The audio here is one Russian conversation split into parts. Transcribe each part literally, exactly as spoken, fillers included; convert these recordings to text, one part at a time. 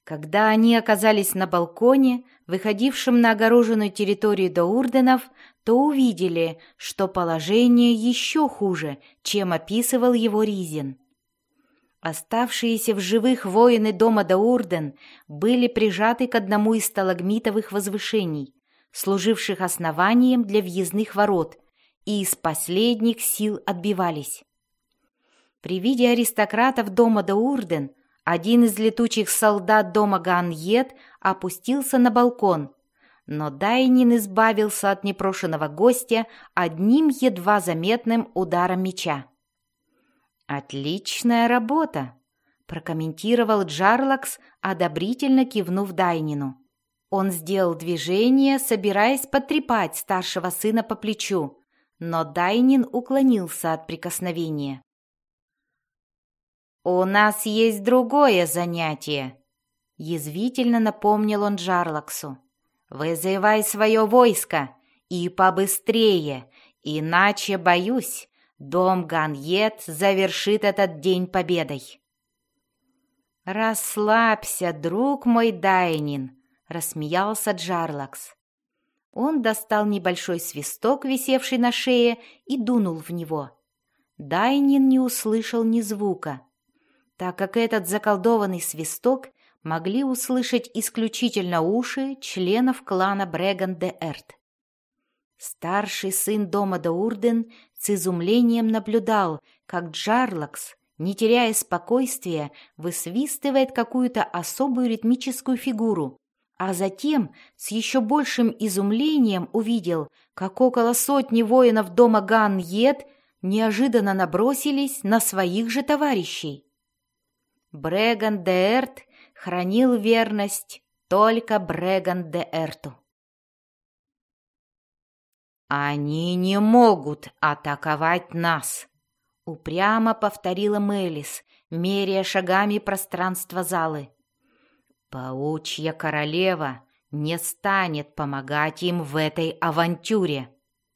Когда они оказались на балконе, выходившем на огороженную территорию Доурденов, то увидели, что положение еще хуже, чем описывал его Ризин. Оставшиеся в живых воины дома Доурден были прижаты к одному из сталагмитовых возвышений, служивших основанием для въездных ворот, и из последних сил отбивались. При виде аристократов дома Доурден один из летучих солдат дома Гааньет опустился на балкон, но Дайнин избавился от непрошеного гостя одним едва заметным ударом меча. «Отличная работа!» — прокомментировал Джарлакс, одобрительно кивнув Дайнину. Он сделал движение, собираясь потрепать старшего сына по плечу, но Дайнин уклонился от прикосновения. «У нас есть другое занятие», — язвительно напомнил он Джарлаксу. «Вызывай свое войско и побыстрее, иначе, боюсь, дом Гааньет завершит этот день победой». «Расслабься, друг мой Дайнин», — рассмеялся Джарлакс. Он достал небольшой свисток, висевший на шее, и дунул в него. Дайнин не услышал ни звука, так как этот заколдованный свисток могли услышать исключительно уши членов клана Бреган-де-Эрт. Старший сын дома Доурден с изумлением наблюдал, как Джарлакс, не теряя спокойствия, высвистывает какую-то особую ритмическую фигуру, а затем с еще большим изумлением увидел, как около сотни воинов дома Гааньет неожиданно набросились на своих же товарищей. Бреган-де-Эрт хранил верность только Бреган-де-Эрту. «Они не могут атаковать нас», — упрямо повторила Мелис, меряя шагами пространство залы. «Паучья королева не станет помогать им в этой авантюре».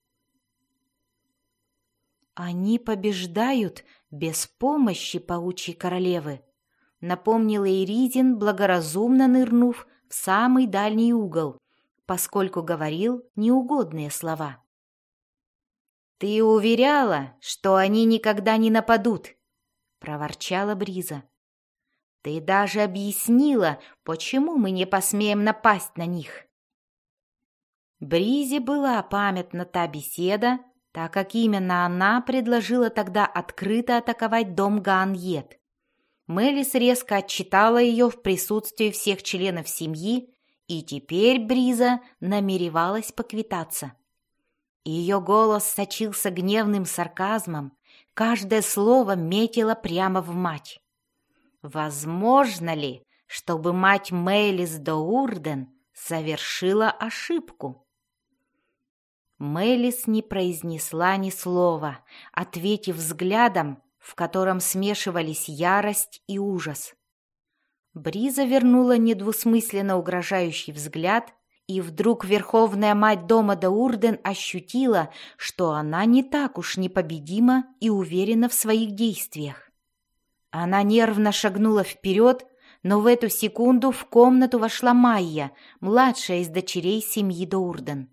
«Они побеждают без помощи паучьей королевы», — напомнил Эйризин, благоразумно нырнув в самый дальний угол, поскольку говорил неугодные слова. «Ты уверяла, что они никогда не нападут», — проворчала Бриза. «Ты даже объяснила, почему мы не посмеем напасть на них». Бризе была памятна та беседа, так как именно она предложила тогда открыто атаковать дом Гааньет. Мелис резко отчитала ее в присутствии всех членов семьи, и теперь Бриза намеревалась поквитаться. Ее голос сочился гневным сарказмом, каждое слово метило прямо в мать. Возможно ли, чтобы мать Мелис Доурден совершила ошибку? Мелис не произнесла ни слова, ответив взглядом, в котором смешивались ярость и ужас. Бриза вернула недвусмысленно угрожающий взгляд, и вдруг верховная мать дома Доурден ощутила, что она не так уж непобедима и уверена в своих действиях. Она нервно шагнула вперед, но в эту секунду в комнату вошла Майя, младшая из дочерей семьи Доурден.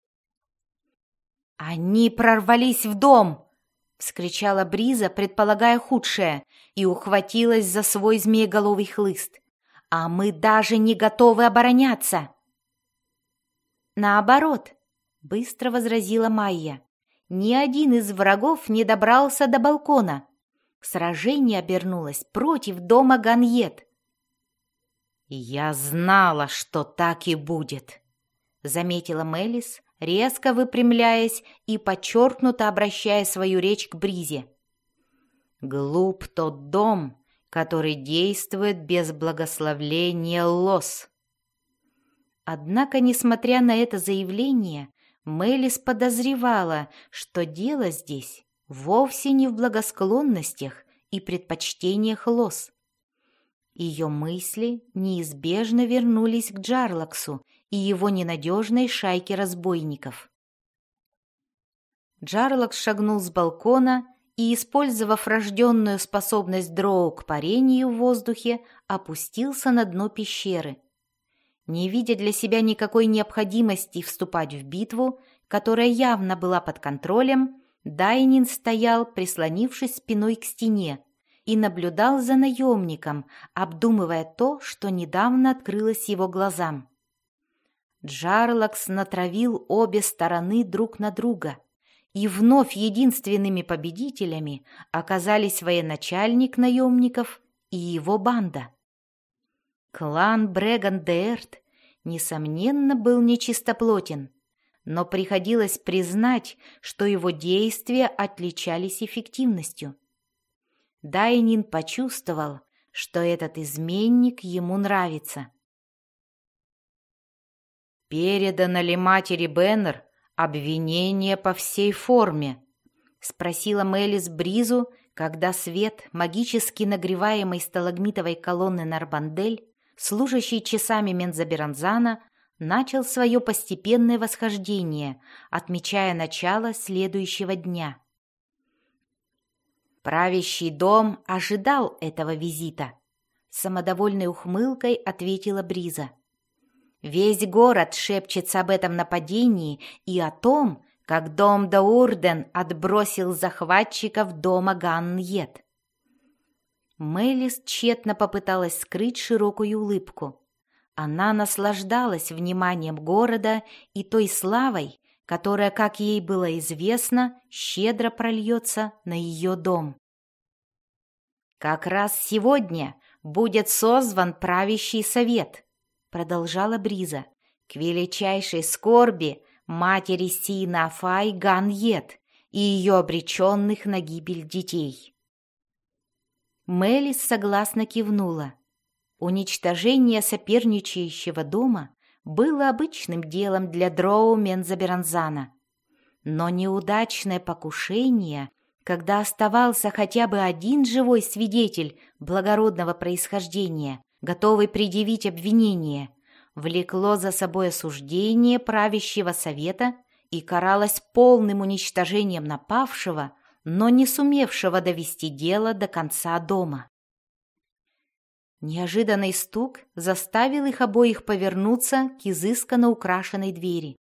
«Они прорвались в дом!» — вскричала Бриза, предполагая худшее, и ухватилась за свой змееголовый хлыст. «А мы даже не готовы обороняться!» «Наоборот», — быстро возразила Майя, — «ни один из врагов не добрался до балкона. Сражение обернулось против дома Гааньет». «Я знала, что так и будет», — заметила Мелис, резко выпрямляясь и подчеркнуто обращая свою речь к Бризе. «Глуп тот дом, который действует без благословления Лос». Однако, несмотря на это заявление, Мелис подозревала, что дело здесь вовсе не в благосклонностях и предпочтениях Лос. Ее мысли неизбежно вернулись к Джарлаксу и его ненадежной шайке разбойников. Джарлакс шагнул с балкона и, использовав рожденную способность дроу к парению в воздухе, опустился на дно пещеры. Не видя для себя никакой необходимости вступать в битву, которая явно была под контролем, Дайнин стоял, прислонившись спиной к стене, и наблюдал за наемником, обдумывая то, что недавно открылось его глазам. Джарлакс натравил обе стороны друг на друга, и вновь единственными победителями оказались военачальник наемников и его банда. Клан Бреган-де-Эрт, несомненно, был нечистоплотен, но приходилось признать, что его действия отличались эффективностью. Дайнин почувствовал, что этот изменник ему нравится. «Передано ли матери Беннер обвинение по всей форме?» — спросила Мелис Бризу, когда свет, магически нагреваемой сталагмитовой колонны Нарбандель, служащий часами Мензаберанзана, начал свое постепенное восхождение, отмечая начало следующего дня. Правящий дом ожидал этого визита. С самодовольной ухмылкой ответила Бриза. Весь город шепчется об этом нападении и о том, как дом Даурден отбросил захватчиков дома Ганньет. Мелис тщетно попыталась скрыть широкую улыбку. Она наслаждалась вниманием города и той славой, которая, как ей было известно, щедро прольется на ее дом. «Как раз сегодня будет созван правящий совет», — продолжала Бриза, «к величайшей скорби матери Синафай Ганьет и ее обреченных на гибель детей». Мелис согласно кивнула. Уничтожение соперничающего дома было обычным делом для дроу Мензаберанзана. Но неудачное покушение, когда оставался хотя бы один живой свидетель благородного происхождения, готовый предъявить обвинение, влекло за собой осуждение правящего совета и каралось полным уничтожением напавшего, но не сумевшего довести дело до конца дома. Неожиданный стук заставил их обоих повернуться к изысканно украшенной двери.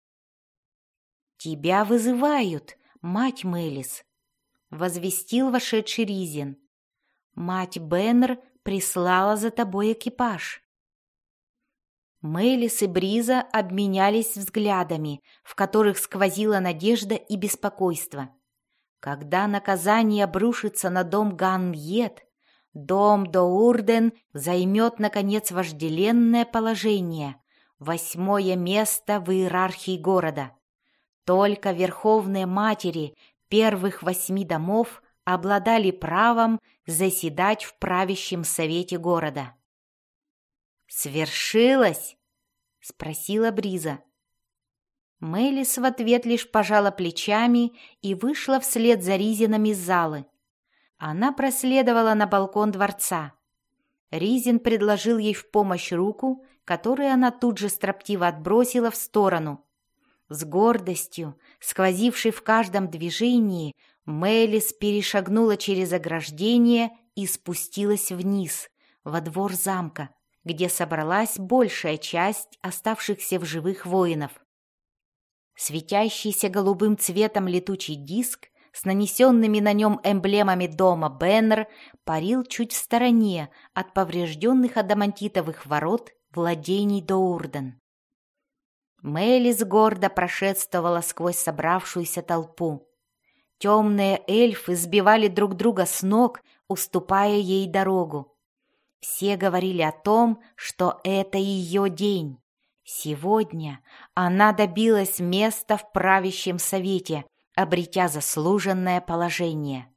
«Тебя вызывают, мать Мелис», — возвестил вошедший Ризин. «Мать Беннер прислала за тобой экипаж». Мелис и Бриза обменялись взглядами, в которых сквозила надежда и беспокойство. Когда наказание обрушится на дом Ганьет, дом Доурден займет, наконец, вожделенное положение, восьмое место в иерархии города. Только верховные матери первых восьми домов обладали правом заседать в правящем совете города. «Свершилось?» — спросила Бриза. Мелис в ответ лишь пожала плечами и вышла вслед за Ризином из залы. Она проследовала на балкон дворца. Ризин предложил ей в помощь руку, которую она тут же строптиво отбросила в сторону. С гордостью, сквозившей в каждом движении, Мелис перешагнула через ограждение и спустилась вниз, во двор замка, где собралась большая часть оставшихся в живых воинов. Светящийся голубым цветом летучий диск с нанесенными на нем эмблемами дома Беннер парил чуть в стороне от поврежденных адамантитовых ворот владений Доурден. Мелис гордо прошествовала сквозь собравшуюся толпу. Темные эльфы сбивали друг друга с ног, уступая ей дорогу. Все говорили о том, что это ее день. Сегодня она добилась места в правящем совете, обретя заслуженное положение.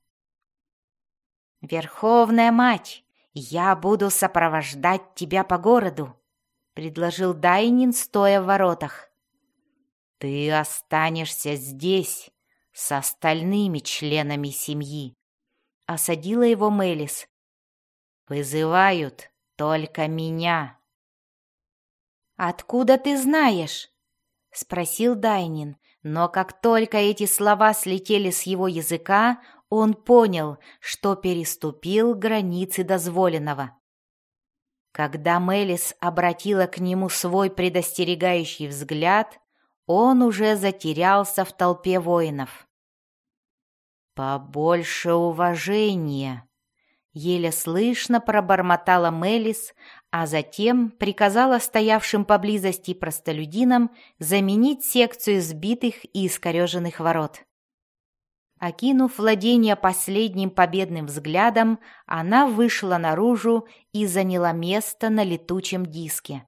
«Верховная мать, я буду сопровождать тебя по городу», — предложил Дайнин, стоя в воротах. «Ты останешься здесь с остальными членами семьи», — осадила его Мелис. «Вызывают только меня». «Откуда ты знаешь?» — спросил Дайнин, но как только эти слова слетели с его языка, Он понял, что переступил границы дозволенного. Когда Мелис обратила к нему свой предостерегающий взгляд, он уже затерялся в толпе воинов. «Побольше уважения!» — еле слышно пробормотала Мелис, а затем приказала стоявшим поблизости простолюдинам заменить секцию сбитых и искореженных ворот. Окинув владение последним победным взглядом, она вышла наружу и заняла место на летучем диске.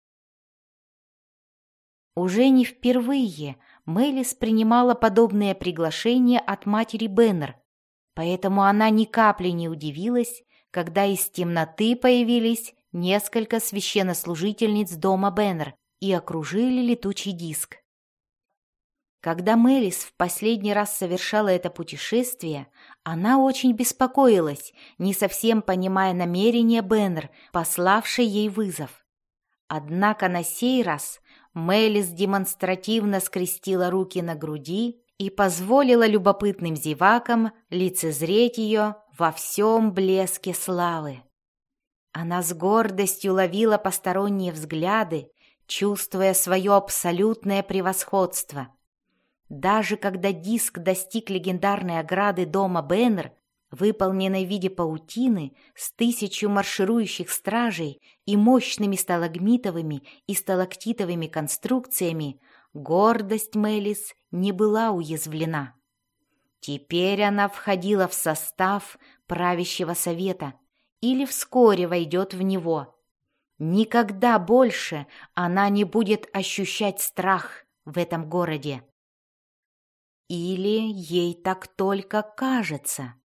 Уже не впервые Мелис принимала подобные приглашения от матери Беннер, поэтому она ни капли не удивилась, когда из темноты появились несколько священнослужительниц дома Беннер и окружили летучий диск. Когда Мелис в последний раз совершала это путешествие, она очень беспокоилась, не совсем понимая намерения Беннер, пославшей ей вызов. Однако на сей раз Мелис демонстративно скрестила руки на груди и позволила любопытным зевакам лицезреть ее во всем блеске славы. Она с гордостью ловила посторонние взгляды, чувствуя свое абсолютное превосходство. Даже когда диск достиг легендарной ограды дома Беннер, выполненной в виде паутины с тысячу марширующих стражей и мощными сталагмитовыми и сталактитовыми конструкциями, гордость Мелис не была уязвлена. Теперь она входила в состав правящего совета или вскоре войдет в него. Никогда больше она не будет ощущать страх в этом городе. Или ей так только кажется.